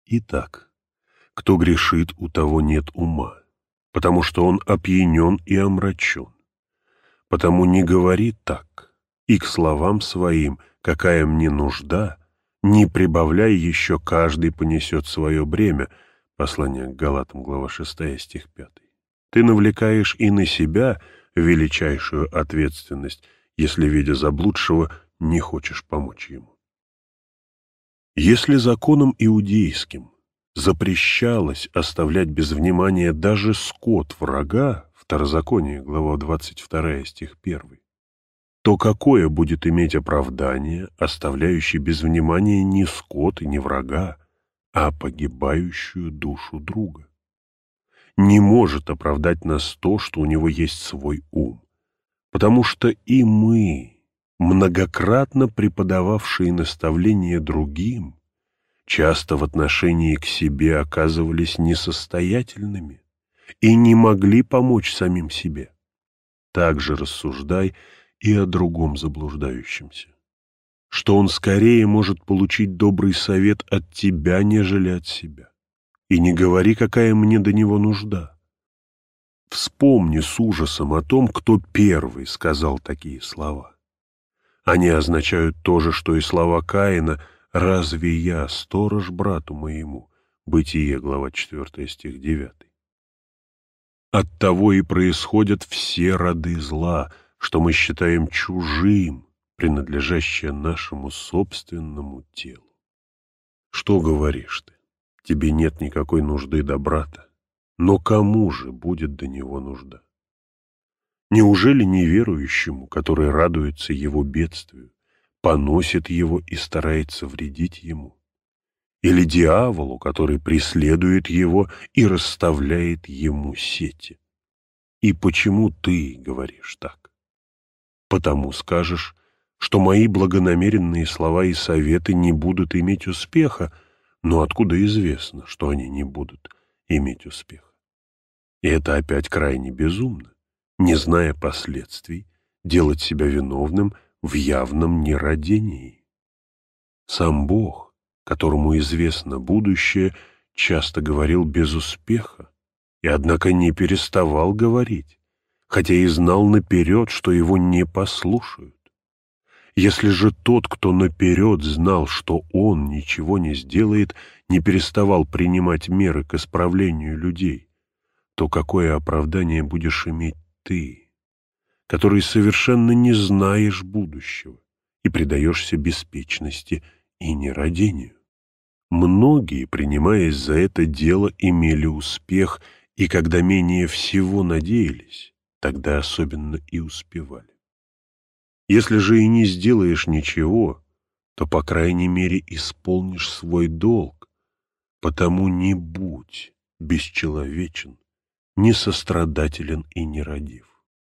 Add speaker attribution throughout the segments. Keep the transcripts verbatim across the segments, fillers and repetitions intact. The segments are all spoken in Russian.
Speaker 1: Итак, кто грешит, у того нет ума, потому что он опьянен и омрачен. Потому не говори так, и к словам своим, какая мне нужда, не прибавляй еще, каждый понесет свое бремя. Послание к Галатам, глава шестая, стих пятый. Ты навлекаешь и на себя величайшую ответственность, если, видя заблудшего, не хочешь помочь ему. Если законом иудейским запрещалось оставлять без внимания даже скот врага, Второзаконие, глава двадцать вторая, стих первый, то какое будет иметь оправдание, оставляющий без внимания не скот и не врага, а погибающую душу друга? Не может оправдать нас то, что у него есть свой ум, потому что и мы, многократно преподававшие наставления другим, часто в отношении к себе оказывались несостоятельными и не могли помочь самим себе. Так же рассуждай и о другом заблуждающемся, что он скорее может получить добрый совет от тебя, нежели от себя. И не говори, какая мне до него нужда. Вспомни с ужасом о том, кто первый сказал такие слова. Они означают то же, что и слова Каина: «Разве я сторож брату моему?» Бытие, глава четвёртая, стих девятый. Оттого и происходят все роды зла, что мы считаем чужим, принадлежащее нашему собственному телу. Что говоришь ты? Тебе нет никакой нужды до брата, но кому же будет до него нужда? Неужели неверующему, который радуется его бедствию, поносит его и старается вредить ему? Или дьяволу, который преследует его и расставляет ему сети? И почему ты говоришь так? Потому скажешь, что мои благонамеренные слова и советы не будут иметь успеха, но откуда известно, что они не будут иметь успеха? И это опять крайне безумно, не зная последствий, делать себя виновным в явном нерадении. Сам Бог, которому известно будущее, часто говорил без успеха, и однако не переставал говорить, хотя и знал наперед, что его не послушают. Если же тот, кто наперед знал, что он ничего не сделает, не переставал принимать меры к исправлению людей, то какое оправдание будешь иметь ты, который совершенно не знаешь будущего и предаешься беспечности и нерадению? Многие, принимаясь за это дело, имели успех, и когда менее всего надеялись, тогда особенно и успевали. Если же и не сделаешь ничего, то, по крайней мере, исполнишь свой долг, потому не будь бесчеловечен, несострадателен и нерадив.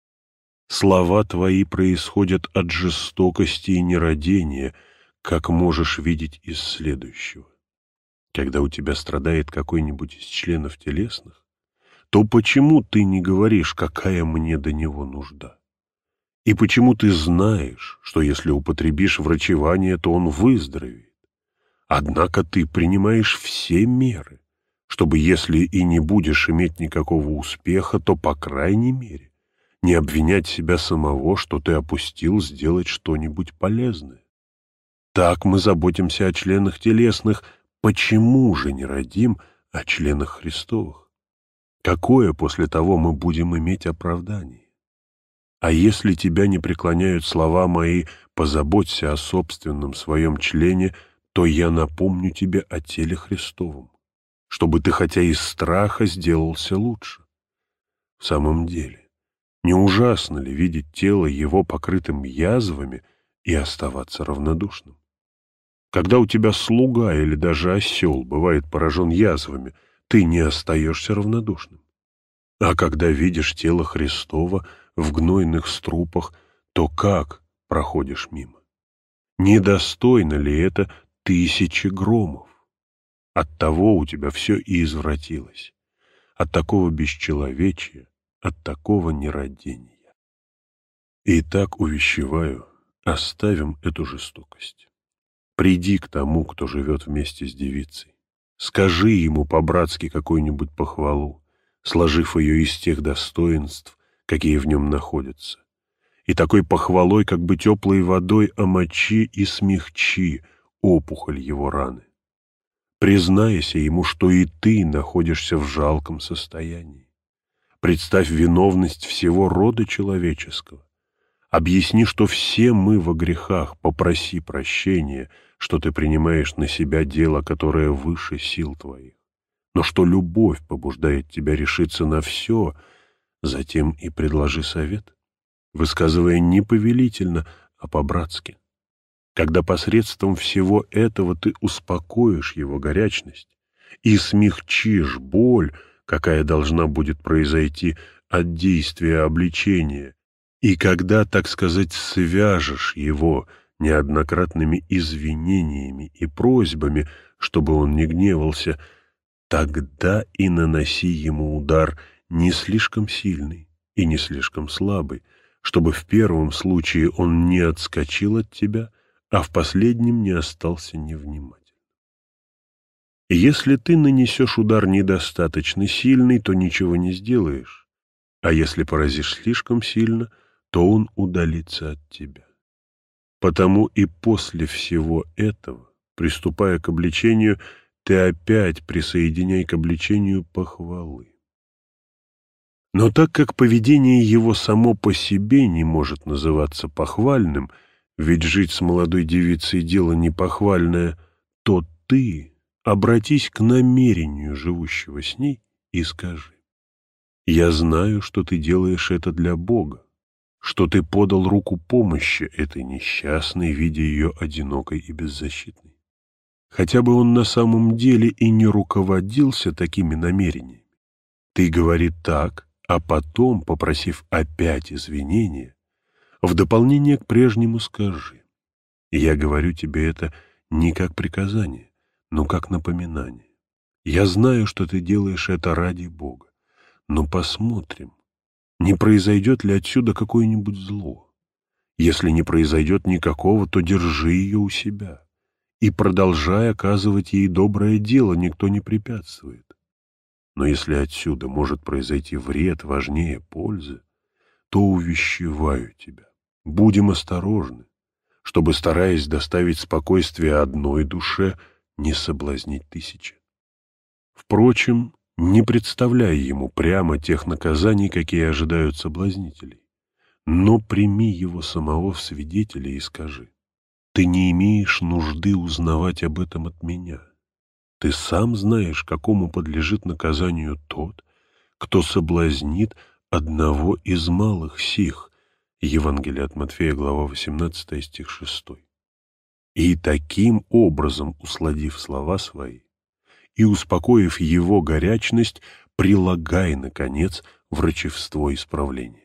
Speaker 1: Слова твои происходят от жестокости и нерадения, как можешь видеть из следующего. Когда у тебя страдает какой-нибудь из членов телесных, то почему ты не говоришь, какая мне до него нужда? И почему ты знаешь, что если употребишь врачевание, то он выздоровеет? Однако ты принимаешь все меры, чтобы, если и не будешь иметь никакого успеха, то, по крайней мере, не обвинять себя самого, что ты опустил сделать что-нибудь полезное. Так мы заботимся о членах телесных, почему же не родим о членах Христовых? Какое после того мы будем иметь оправдание? А если тебя не преклоняют слова мои «позаботься о собственном своем члене», то я напомню тебе о теле Христовом, чтобы ты хотя из страха сделался лучше. В самом деле, не ужасно ли видеть тело его покрытым язвами и оставаться равнодушным? Когда у тебя слуга или даже осел бывает поражен язвами, ты не остаешься равнодушным. А когда видишь тело Христово в гнойных струпах, то как проходишь мимо? Недостойно ли это тысячи громов? Оттого у тебя все и извратилось, от такого бесчеловечия, от такого нерадения. Итак, увещеваю, оставим эту жестокость. Приди к тому, кто живет вместе с девицей, Скажи ему по-братски какую-нибудь похвалу, сложив ее из тех достоинств, какие в нем находятся. И такой похвалой, как бы теплой водой, омочи и смягчи опухоль его раны. Признайся ему, что и ты находишься в жалком состоянии. Представь виновность всего рода человеческого. Объясни, что все мы во грехах, попроси прощения, что ты принимаешь на себя дело, которое выше сил твоих. Но что любовь побуждает тебя решиться на все, затем и предложи совет, высказывая не повелительно, а по-братски. Когда посредством всего этого ты успокоишь его горячность и смягчишь боль, какая должна будет произойти от действия обличения, и когда, так сказать, свяжешь его неоднократными извинениями и просьбами, чтобы он не гневался, тогда и наноси ему удар не слишком сильный и не слишком слабый, чтобы в первом случае он не отскочил от тебя, а в последнем не остался невнимательным. Если ты нанесешь удар недостаточно сильный, то ничего не сделаешь, а если поразишь слишком сильно, то он удалится от тебя. Потому и после всего этого, приступая к обличению, ты опять присоединяй к обличению похвалы. Но так как поведение его само по себе не может называться похвальным, ведь жить с молодой девицей дело не похвальное, то ты обратись к намерению живущего с ней и скажи: «Я знаю, что ты делаешь это для Бога, что ты подал руку помощи этой несчастной, видя ее одинокой и беззащитной. Хотя бы он на самом деле и не руководился такими намерениями. Ты говори так, а потом, попросив опять извинения, в дополнение к прежнему скажи: я говорю тебе это не как приказание, но как напоминание. Я знаю, что ты делаешь это ради Бога, но посмотрим, не произойдет ли отсюда какое-нибудь зло. Если не произойдет никакого, то держи ее у себя и продолжай оказывать ей доброе дело, никто не препятствует. Но если отсюда может произойти вред важнее пользы, то увещеваю тебя, будем осторожны, чтобы, стараясь доставить спокойствие одной душе, не соблазнить тысячи. Впрочем, не представляй ему прямо тех наказаний, какие ожидают соблазнителей, но прими его самого в свидетели и скажи: ты не имеешь нужды узнавать об этом от меня. Ты сам знаешь, какому подлежит наказанию тот, кто соблазнит одного из малых сих. Евангелие от Матфея, глава восемнадцатая, стих шестой. И таким образом, усладив слова свои и успокоив его горячность, прилагай, наконец, врачевство исправления.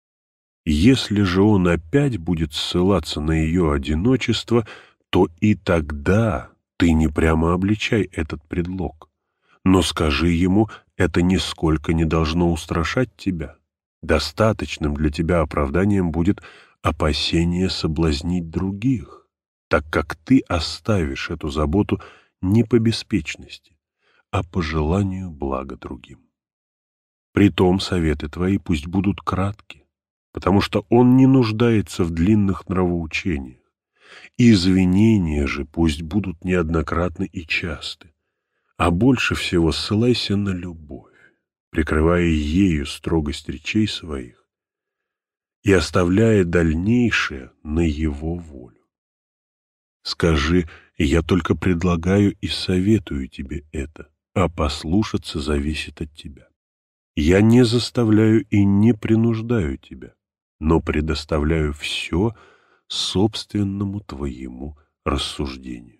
Speaker 1: Если же он опять будет ссылаться на ее одиночество, то и тогда ты не прямо обличай этот предлог, но скажи ему, это нисколько не должно устрашать тебя. Достаточным для тебя оправданием будет опасение соблазнить других, так как ты оставишь эту заботу не по беспечности, а по желанию блага другим. Притом советы твои пусть будут кратки, потому что он не нуждается в длинных нравоучениях. Извинения же пусть будут неоднократны и часты, а больше всего ссылайся на любовь, прикрывая ею строгость речей своих и оставляя дальнейшее на его волю. Скажи: я только предлагаю и советую тебе это, а послушаться зависит от тебя. Я не заставляю и не принуждаю тебя, но предоставляю все собственному твоему рассуждению.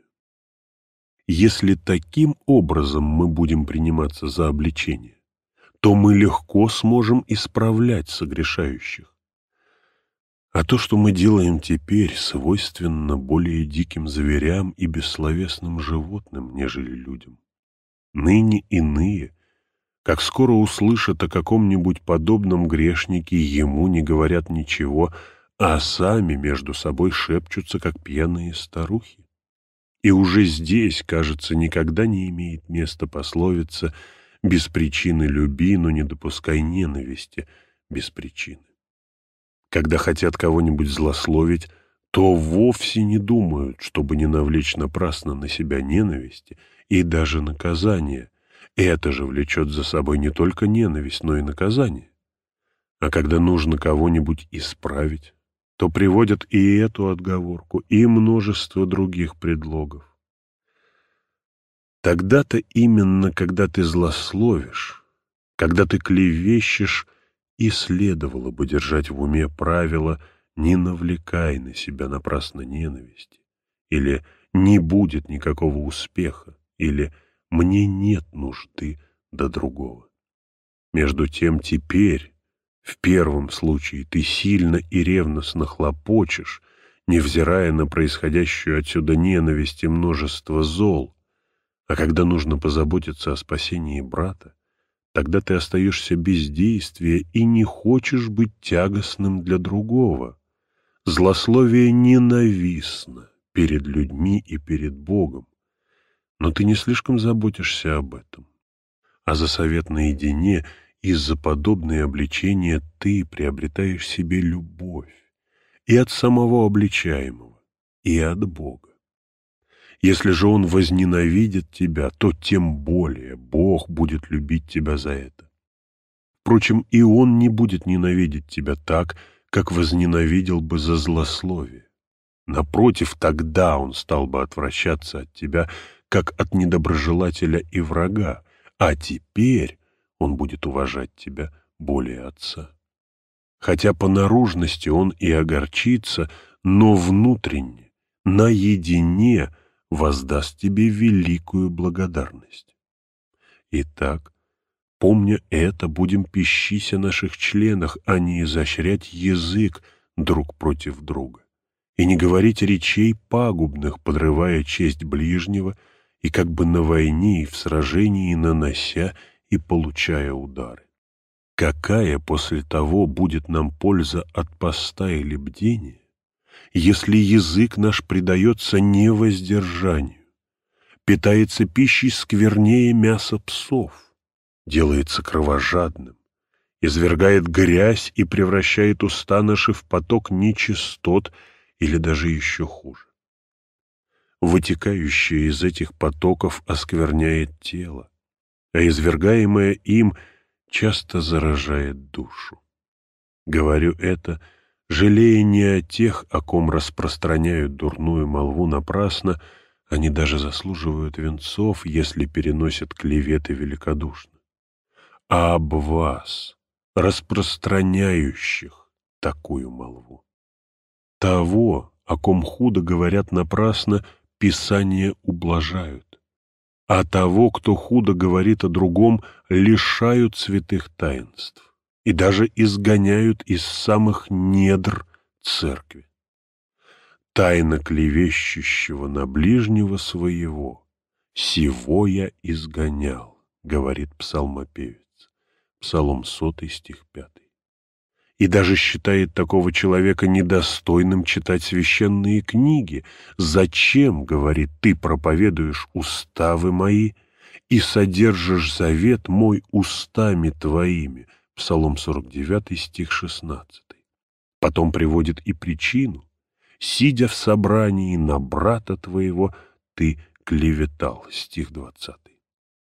Speaker 1: Если таким образом мы будем приниматься за обличение, то мы легко сможем исправлять согрешающих. А то, что мы делаем теперь, свойственно более диким зверям и бессловесным животным, нежели людям. Ныне иные, как скоро услышат о каком-нибудь подобном грешнике, ему не говорят ничего, а сами между собой шепчутся, как пьяные старухи. И уже здесь, кажется, никогда не имеет места пословица «без причины люби, но не допускай ненависти без причины». Когда хотят кого-нибудь злословить, то вовсе не думают, чтобы не навлечь напрасно на себя ненависти и даже наказание. Это же влечет за собой не только ненависть, но и наказание. А когда нужно кого-нибудь исправить, то приводят и эту отговорку, и множество других предлогов. Тогда-то именно, когда ты злословишь, когда ты клевещешь, и следовало бы держать в уме правило «не навлекай на себя напрасно ненависти», или «не будет никакого успеха», или «мне нет нужды до другого». Между тем теперь, в первом случае, ты сильно и ревностно хлопочешь, невзирая на происходящую отсюда ненависть и множество зол, а когда нужно позаботиться о спасении брата, тогда ты остаешься без действия и не хочешь быть тягостным для другого. Злословие ненавистно перед людьми и перед Богом, но ты не слишком заботишься об этом. А за совет наедине и за подобные обличения ты приобретаешь себе любовь и от самого обличаемого, и от Бога. Если же он возненавидит тебя, то тем более Бог будет любить тебя за это. Впрочем, и он не будет ненавидеть тебя так, как возненавидел бы за злословие. Напротив, тогда он стал бы отвращаться от тебя, как от недоброжелателя и врага, а теперь он будет уважать тебя более отца. Хотя по наружности он и огорчится, но внутренне, наедине, воздаст тебе великую благодарность. Итак, помня это, будем пищись о наших членах, а не изощрять язык друг против друга, и не говорить речей пагубных, подрывая честь ближнего, и как бы на войне и в сражении нанося и получая удары. Какая после того будет нам польза от поста или бдения, если язык наш предается невоздержанию, питается пищей сквернее мяса псов, делается кровожадным, извергает грязь и превращает уста наши в поток нечистот или даже еще хуже? Вытекающее из этих потоков оскверняет тело, а извергаемое им часто заражает душу. Говорю это, жалея не о тех, о ком распространяют дурную молву напрасно, они даже заслуживают венцов, если переносят клеветы великодушно, а об вас, распространяющих такую молву. Того, о ком худо говорят напрасно, Писания ублажают, а того, кто худо говорит о другом, лишают святых таинств и даже изгоняют из самых недр церкви. Тайна клевещущего на ближнего своего, сего я изгонял, говорит псалмопевец. Псалом сотый, стих пятый. И даже считает такого человека недостойным читать священные книги. «Зачем, — говорит, — ты проповедуешь уставы мои и содержишь завет мой устами твоими?» Псалом сорок девятый, стих шестнадцатый. Потом приводит и причину. «Сидя в собрании на брата твоего, ты клеветал», стих двадцатый.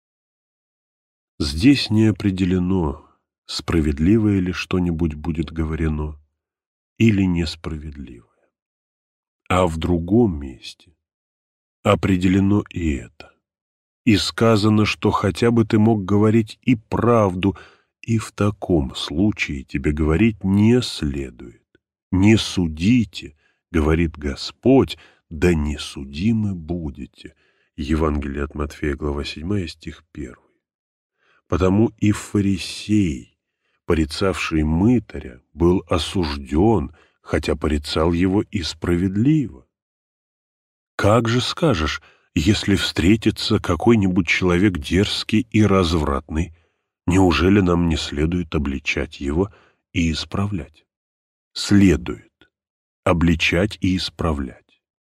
Speaker 1: Здесь не определено, справедливое ли что-нибудь будет говорено или несправедливое. А в другом месте определено и это. И сказано, что хотя бы ты мог говорить и правду, и в таком случае тебе говорить не следует. «Не судите, — говорит Господь, — да не судимы будете». Евангелие от Матфея, глава седьмая, стих первый. Потому и фарисей, порицавший мытаря, был осужден, хотя порицал его и справедливо. Как же скажешь, если встретится какой-нибудь человек дерзкий и развратный, неужели нам не следует обличать его и исправлять? Следует обличать и исправлять.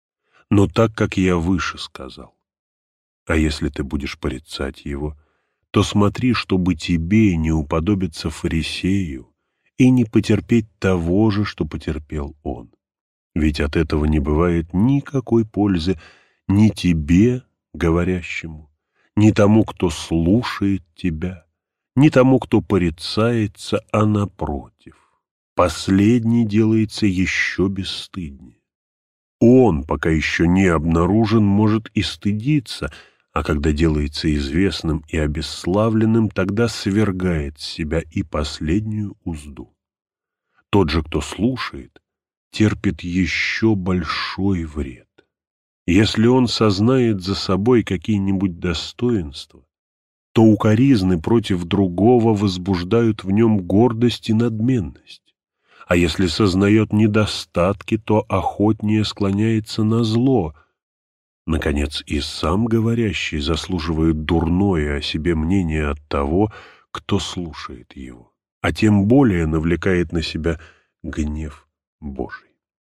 Speaker 1: но так, как я выше сказал. А если ты будешь порицать его, то смотри, чтобы тебе не уподобиться фарисею и не потерпеть того же, что потерпел он. Ведь от этого не бывает никакой пользы ни тебе, говорящему, ни тому, кто слушает тебя, ни тому, кто порицается, а напротив. Последний делается еще бесстыднее. Он, пока еще не обнаружен, может и стыдиться, а когда делается известным и обесславленным, тогда свергает с себя и последнюю узду. Тот же, кто слушает, терпит еще большой вред. Если он сознает за собой какие-нибудь достоинства, то укоризны против другого возбуждают в нем гордость и надменность. А если сознает недостатки, то охотнее склоняется на зло. Наконец, и сам говорящий заслуживает дурное о себе мнение от того, кто слушает его, а тем более навлекает на себя гнев Божий.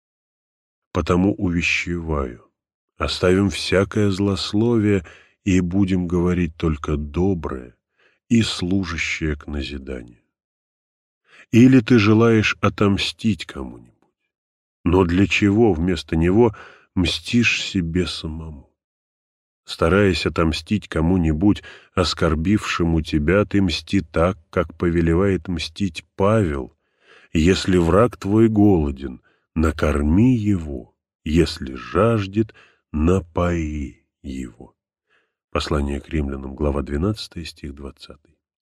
Speaker 1: Потому увещеваю, оставим всякое злословие и будем говорить только доброе и служащее к назиданию. Или ты желаешь отомстить кому-нибудь, но для чего вместо него мстишь себе самому? Стараясь отомстить кому-нибудь, оскорбившему тебя, ты мсти так, как повелевает мстить Павел. Если враг твой голоден, накорми его, если жаждет, напои его. Послание к римлянам, глава двенадцатая, стих двадцатый.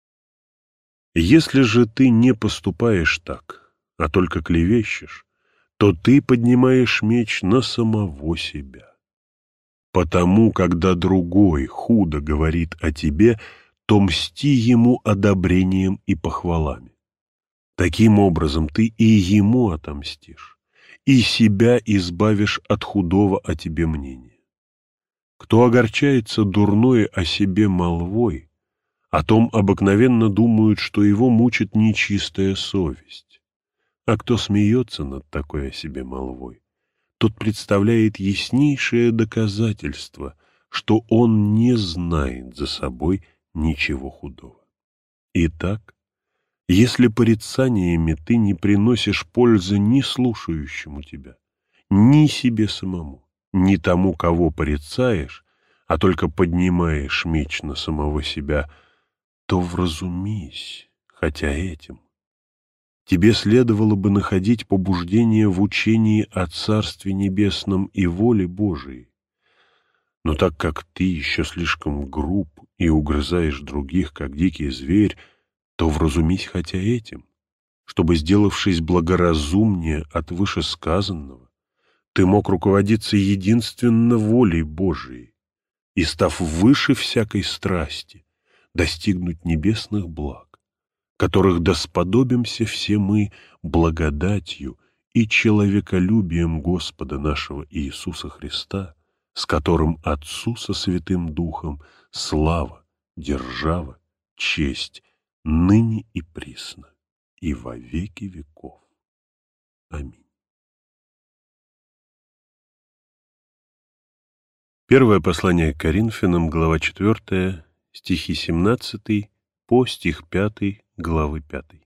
Speaker 1: Если же ты не поступаешь так, а только клевещешь, то ты поднимаешь меч на самого себя. Потому, когда другой худо говорит о тебе, то мсти ему одобрением и похвалами. Таким образом, ты и ему отомстишь, и себя избавишь от худого о тебе мнения. Кто огорчается дурное о себе молвой, о том обыкновенно думают, что его мучит нечистая совесть. А кто смеется над такой о себе молвой, тот представляет яснейшее доказательство, что он не знает за собой ничего худого. Итак, если порицаниями ты не приносишь пользы ни слушающему тебя, ни себе самому, ни тому, кого порицаешь, а только поднимаешь меч на самого себя, то вразумись, хотя этим. Тебе следовало бы находить побуждение в учении о Царстве Небесном и воле Божией. Но так как ты еще слишком груб и угрызаешь других, как дикий зверь, то вразумись хотя этим, чтобы, сделавшись благоразумнее от вышесказанного, ты мог руководиться единственно волей Божией и, став выше всякой страсти, достигнуть небесных благ, которых досподобимся все мы благодатью и человеколюбием Господа нашего Иисуса Христа, с которым Отцу со Святым Духом слава, держава, честь, ныне и присно, и во веки веков. Аминь. Первое послание к Коринфянам, глава четвёртая, стихи семнадцатый по стих пятый, главы пятой.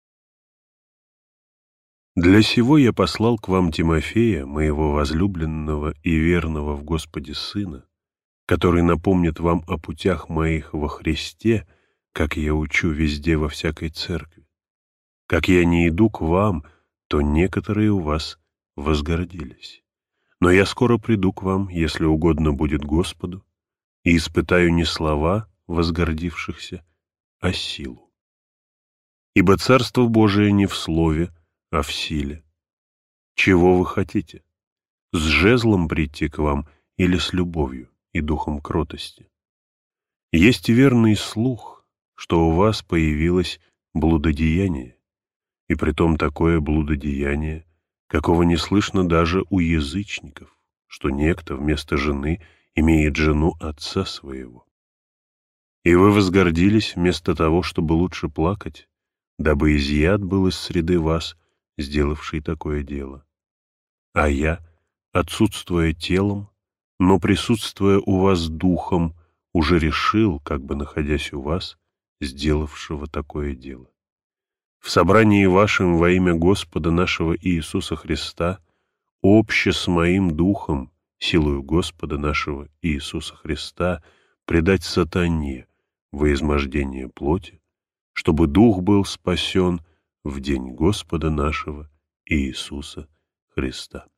Speaker 1: «Для сего я послал к вам Тимофея, моего возлюбленного и верного в Господе сына, который напомнит вам о путях моих во Христе, как я учу везде во всякой церкви. Как я не иду к вам, то некоторые у вас возгордились. Но я скоро приду к вам, если угодно будет Господу, и испытаю не слова возгордившихся, а силу. Ибо Царство Божие не в слове, а в силе. Чего вы хотите? С жезлом прийти к вам или с любовью и духом кротости? Есть верный слух, что у вас появилось блудодеяние, и притом такое блудодеяние, какого не слышно даже у язычников, что некто вместо жены имеет жену отца своего. И вы возгордились вместо того, чтобы лучше плакать, дабы изъят был из среды вас, сделавший такое дело. А я, отсутствуя телом, но присутствуя у вас духом, уже решил, как бы находясь у вас, сделавшего такое дело. В собрании вашем во имя Господа нашего Иисуса Христа, обще с моим духом, силою Господа нашего Иисуса Христа, предать сатане во измождение плоти, чтобы дух был спасен в день Господа нашего Иисуса Христа.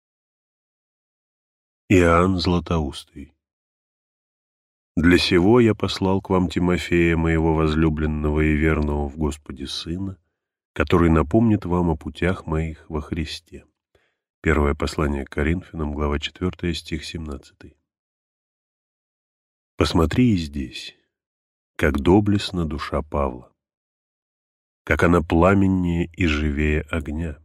Speaker 1: Иоанн Златоустый. Для сего я послал к вам Тимофея, моего возлюбленного и верного в Господе сына, который напомнит вам о путях моих во Христе. Первое послание к Коринфянам, глава четвёртая, стих семнадцатый. Посмотри и здесь, как доблестна душа Павла, как она пламеннее и живее огня.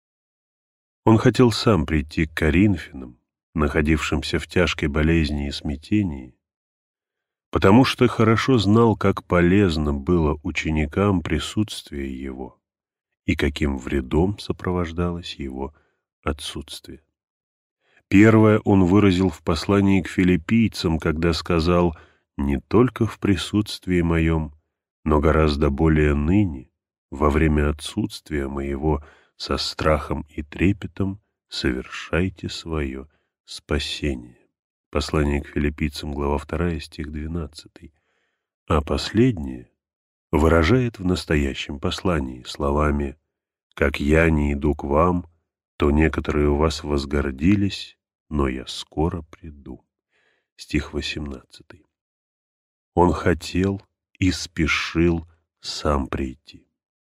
Speaker 1: Он хотел сам прийти к Коринфянам, находившимся в тяжкой болезни и смятении, потому что хорошо знал, как полезно было ученикам присутствие его и каким вредом сопровождалось его отсутствие. Первое он выразил в послании к филиппийцам, когда сказал: «Не только в присутствии моем, но гораздо более ныне, во время отсутствия моего, со страхом и трепетом совершайте свое спасение». Послание к филиппийцам, глава вторая, стих двенадцатый. А последнее выражает в настоящем послании словами: «Как я не иду к вам, то некоторые у вас возгордились, но я скоро приду». Стих восемнадцатый. Он хотел и спешил сам прийти.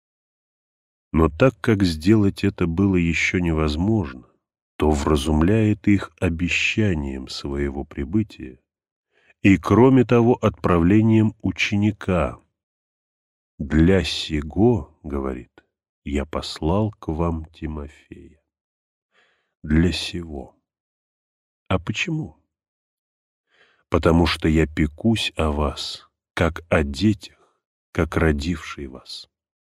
Speaker 1: Но так как сделать это было еще невозможно, то вразумляет их обещанием своего прибытия и, кроме того, отправлением ученика. «Для сего, — говорит, — я послал к вам Тимофея». Для сего. А почему? Потому что я пекусь о вас, как о детях, как родивший вас.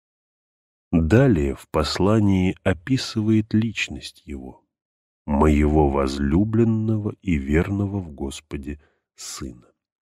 Speaker 1: Далее в послании описывает личность его, моего возлюбленного и верного в Господе сына.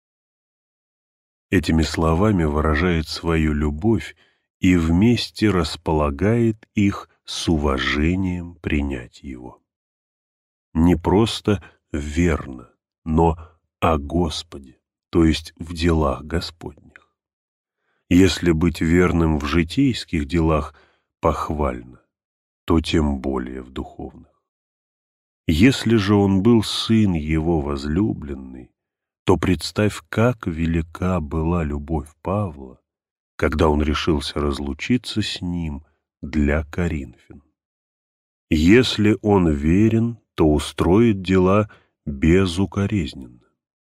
Speaker 1: Этими словами выражает свою любовь и вместе располагает их с уважением принять его. Не просто верно, но о Господе, то есть в делах Господних. Если быть верным в житейских делах похвально, то тем более в духовных. Если же он был сын его возлюбленный, то представь, как велика была любовь Павла, когда он решился разлучиться с ним для Коринфян. Если он верен, то устроит дела безукоризненно.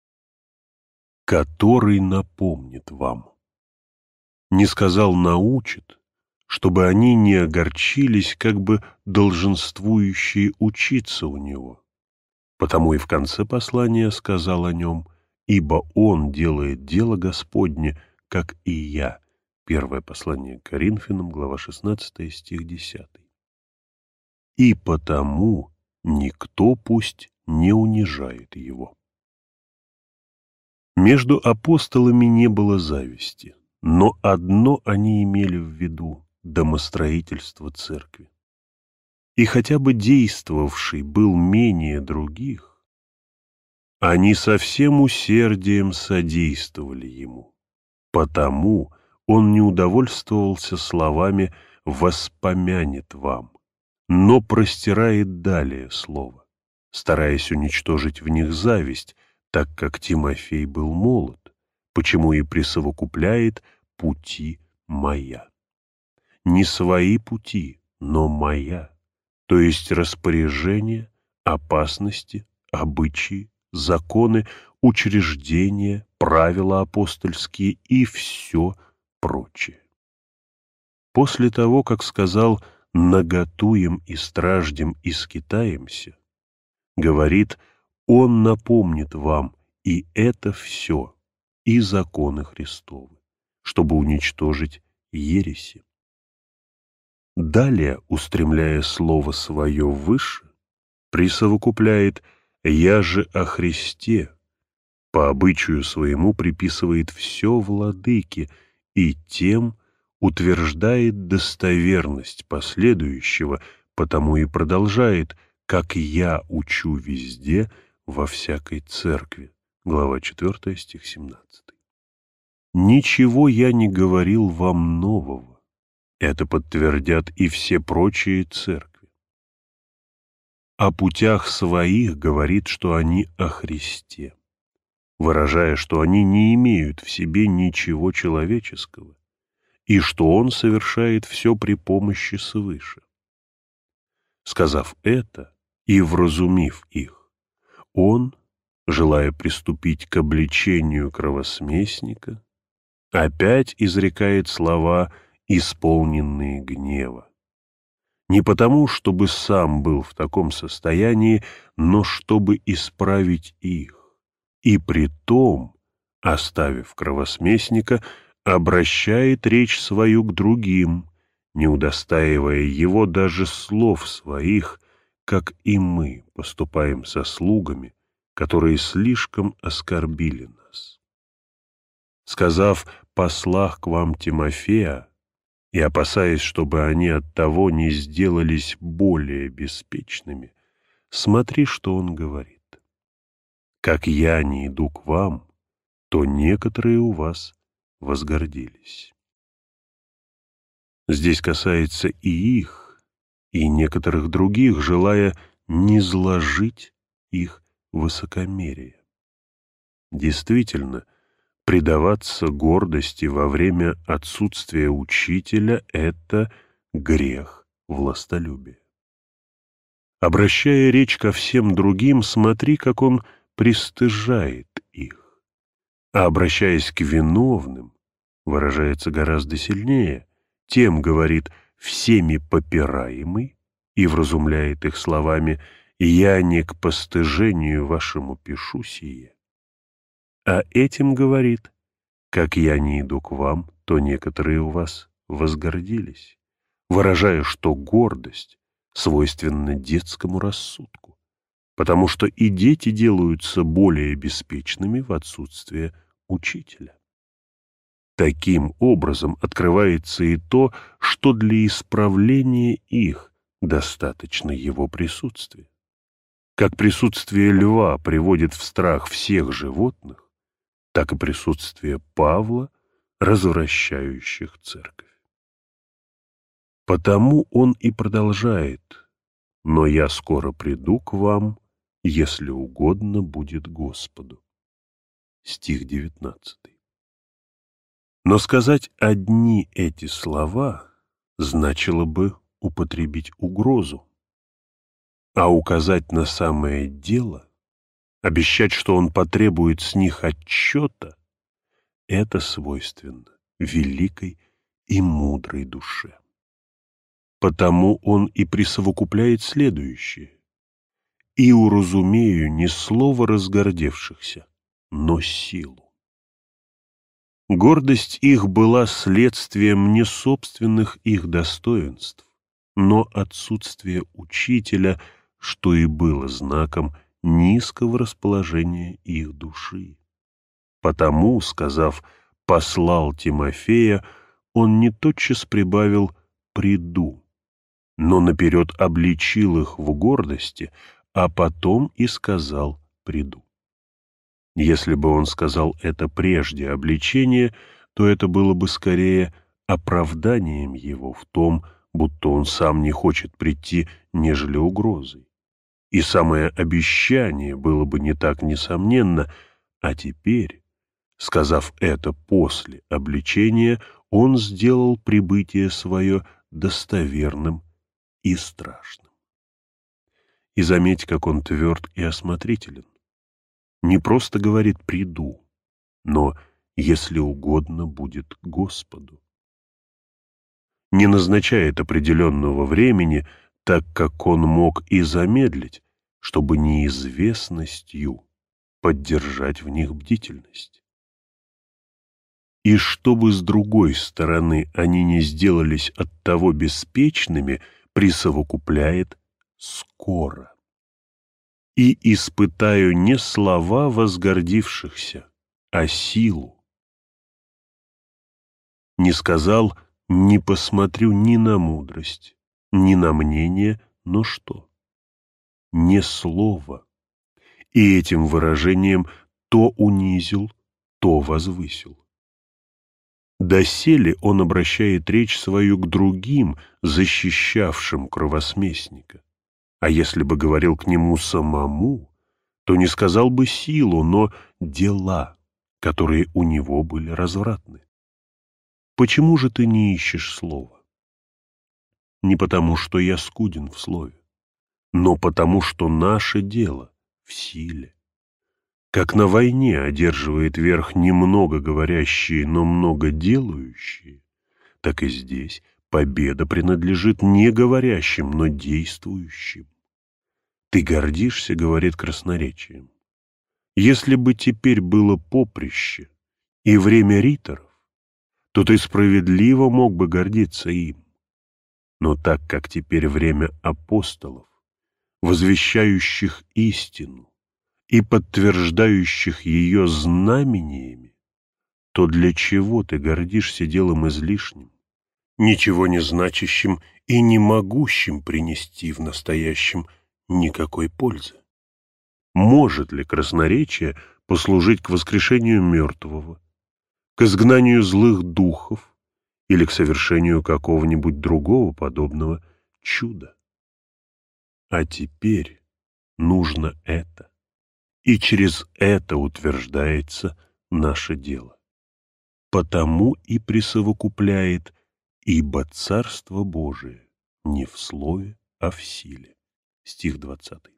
Speaker 1: Который напомнит вам. Не сказал научит, чтобы они не огорчились, как бы долженствующие учиться у него. Потому и в конце послания сказал о нем: «Ибо он делает дело Господне, как и я». Первое послание к Коринфянам, глава шестнадцатая, стих десятый. И потому никто пусть не унижает его. Между апостолами не было зависти, но одно они имели в виду – домостроительство церкви. И хотя бы действовавший был менее других, они со всем усердием содействовали ему. Потому он не удовольствовался словами «воспомянет вам», но простирает далее слово, стараясь уничтожить в них зависть, так как Тимофей был молод, почему и присовокупляет «пути моя». Не свои пути, но моя, то есть распоряжения, опасности, обычаи, законы, учреждения, правила апостольские и все прочее. После того, как сказал «наготуем и страждем и скитаемся», говорит: «Он напомнит вам и это все, и законы Христовы, чтобы уничтожить ереси». Далее, устремляя слово свое выше, присовокупляет «Я же о Христе», по обычаю своему приписывает все владыке и тем утверждает достоверность последующего, потому и продолжает «как я учу везде, во всякой церкви». Глава четвёртая, стих семнадцатый. «Ничего я не говорил вам нового. Это подтвердят и все прочие церкви. О путях своих говорит, что они о Христе, выражая, что они не имеют в себе ничего человеческого, и что Он совершает все при помощи свыше. Сказав это и вразумив их, Он, желая приступить к обличению кровосмесника, опять изрекает слова, исполненные гнева. Не потому, чтобы сам был в таком состоянии, но чтобы исправить их, и притом, оставив кровосмесника, обращает речь свою к другим, не удостаивая его даже слов своих, как и мы поступаем со слугами, которые слишком оскорбили нас. Сказав «послах к вам Тимофея», и опасаясь, чтобы они оттого не сделались более беспечными, смотри, что он говорит. «Как я не иду к вам, то некоторые у вас возгордились». Здесь касается и их, и некоторых других, желая низложить их высокомерие. Действительно, предаваться гордости во время отсутствия учителя – это грех властолюбия. Обращая речь ко всем другим, смотри, как он пристыжает их, а обращаясь к виновным, выражается гораздо сильнее, тем говорит «всеми попираемый» и вразумляет их словами «я не к постыжению вашему пишу сие». А этим говорит, как я не иду к вам, то некоторые у вас возгордились, выражая, что гордость свойственна детскому рассудку, потому что и дети делаются более беспечными в отсутствие учителя. Таким образом открывается и то, что для исправления их достаточно его присутствия. Как присутствие льва приводит в страх всех животных, так и присутствие Павла, развращающих церковь. Потому он и продолжает: «Но я скоро приду к вам, если угодно будет Господу». Стих девятнадцатый. Но сказать одни эти слова значило бы употребить угрозу, а указать на самое дело, обещать, что он потребует с них отчета, это свойственно великой и мудрой душе. Потому он и присовокупляет следующее: «И уразумею не слово разгордевшихся, но силу». Гордость их была следствием не собственных их достоинств, но отсутствия учителя, что и было знаком низкого расположения их души. Потому, сказав «послал Тимофея», он не тотчас прибавил «приду», но наперед обличил их в гордости, а потом и сказал «приду». Если бы он сказал это прежде обличения, то это было бы скорее оправданием его в том, будто он сам не хочет прийти, нежели угрозой. И самое обещание было бы не так несомненно, а теперь, сказав это после обличения, он сделал прибытие свое достоверным и страшным. И заметь, как он тверд и осмотрителен. Не просто говорит «приду», но «если угодно будет Господу». Не назначает определенного времени, так как он мог и замедлить, чтобы неизвестностью поддержать в них бдительность. И чтобы с другой стороны они не сделались оттого беспечными, присовокупляет «скоро». и испытаю не слова возгордившихся, а силу. Не сказал, не посмотрю ни на мудрость, ни на мнение, но что? Не слово. И этим выражением то унизил, то возвысил. Доселе он обращает речь свою к другим, защищавшим кровосмесника. А если бы говорил к нему самому, то не сказал бы силу, но дела, которые у него были развратны. Почему же ты не ищешь слова? Не потому, что я скуден в слове, но потому, что наше дело в силе. Как на войне одерживает верх немного говорящие, но много делающие, так и здесь победа принадлежит не говорящим, но действующим. Ты гордишься, говорит, красноречием. Если бы теперь было поприще и время риторов, то ты справедливо мог бы гордиться им. Но так как теперь время апостолов, возвещающих истину и подтверждающих ее знамениями, то для чего ты гордишься делом излишним, ничего не значащим и не могущим принести в настоящем никакой пользы? Может ли красноречие послужить к воскрешению мертвого, к изгнанию злых духов или к совершению какого-нибудь другого подобного чуда? А теперь нужно это, и через это утверждается наше дело. Потому и присовокупляет, ибо Царство Божие не в слове, а в силе. Стих двадцатый.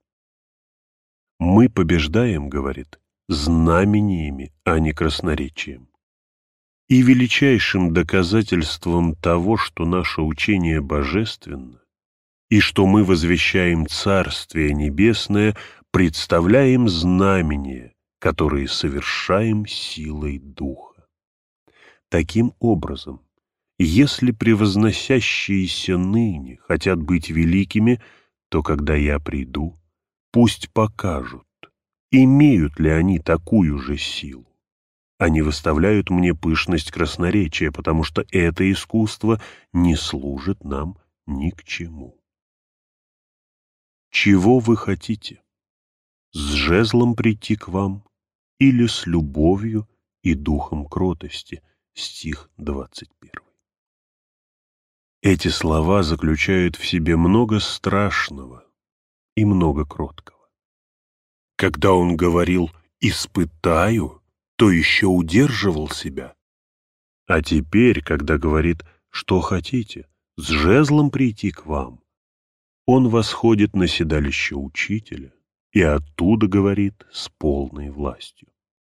Speaker 1: Мы побеждаем, говорит, знамениями, а не красноречием. И величайшим доказательством того, что наше учение божественно, и что мы возвещаем Царствие Небесное, представляем знамения, которые совершаем силой Духа. Таким образом, если превозносящиеся ныне хотят быть великими, то когда я приду, пусть покажут, имеют ли они такую же силу. Они выставляют мне пышность красноречия, потому что это искусство не служит нам ни к чему. Чего вы хотите? С жезлом прийти к вам или с любовью и духом кротости? Стих двадцать первый. Эти слова заключают в себе много страшного и много кроткого. Когда он говорил «испытаю», то еще удерживал себя. А теперь, когда говорит «что хотите, с жезлом прийти к вам», он восходит на седалище учителя и оттуда говорит с полной властью.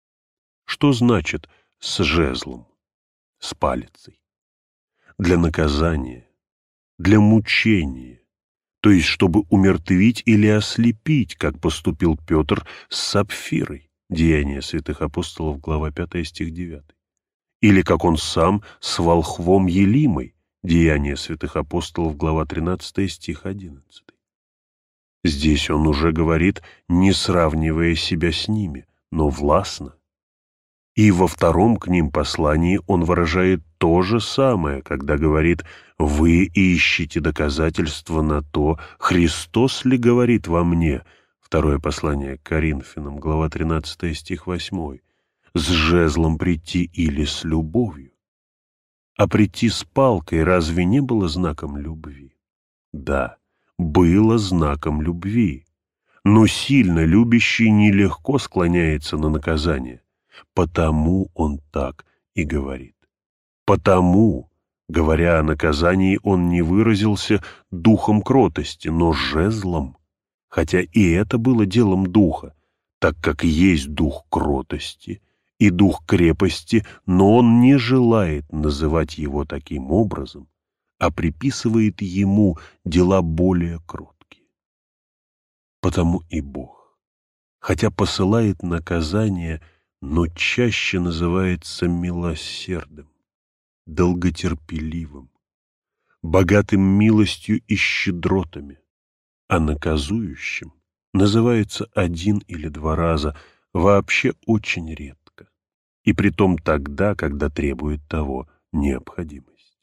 Speaker 1: Что значит «с жезлом», с палицей? Для наказания, для мучения, то есть чтобы умертвить или ослепить, как поступил Петр с Сапфирой. Деяния святых апостолов, глава пятая, стих девятый. Или как он сам с волхвом Елимой, Деяния святых апостолов, глава тринадцатая, стих одиннадцатый. Здесь он уже говорит, не сравнивая себя с ними, но властно. И во втором к ним послании он выражает то же самое, когда говорит «Вы ищете доказательства на то, Христос ли говорит во мне». Второе послание к Коринфянам, глава тринадцатая, стих восьмой. «С жезлом прийти или с любовью». А прийти с палкой разве не было знаком любви? Да, было знаком любви. Но сильно любящий нелегко склоняется на наказание. Потому он так и говорит. Потому, говоря о наказании, он не выразился духом кротости, но жезлом. Хотя и это было делом духа, так как есть дух кротости и дух крепости, но он не желает называть его таким образом, а приписывает ему дела более кроткие. Потому и Бог, хотя посылает наказание, но чаще называется милосердным, долготерпеливым, богатым милостью и щедротами, а наказующим называется один или два раза, вообще очень редко, и притом тогда, когда требует того необходимость.